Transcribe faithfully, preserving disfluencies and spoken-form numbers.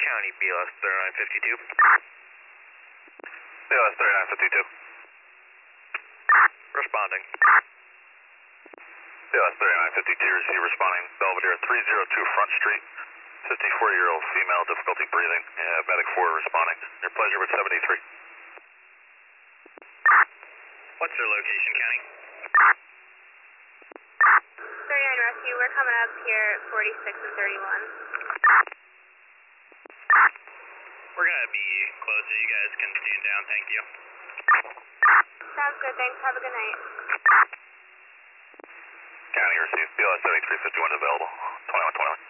County, B L S thirty-nine fifty-two. B L S thirty-nine fifty-two. Responding. B L S thirty-nine fifty-two, receive responding. Belvedere three oh two Front Street. fifty-four-year-old female, difficulty breathing. Uh, medic four responding. Your pleasure with seventy-three. What's their location, County? thirty-nine Rescue, we're coming up here at forty-six and thirty-one. We're going to be close, so you guys can stand down. Thank you. Sounds good, thanks. Have a good night. County, receive B L S seventy-three fifty-one available. twenty-one twenty-one.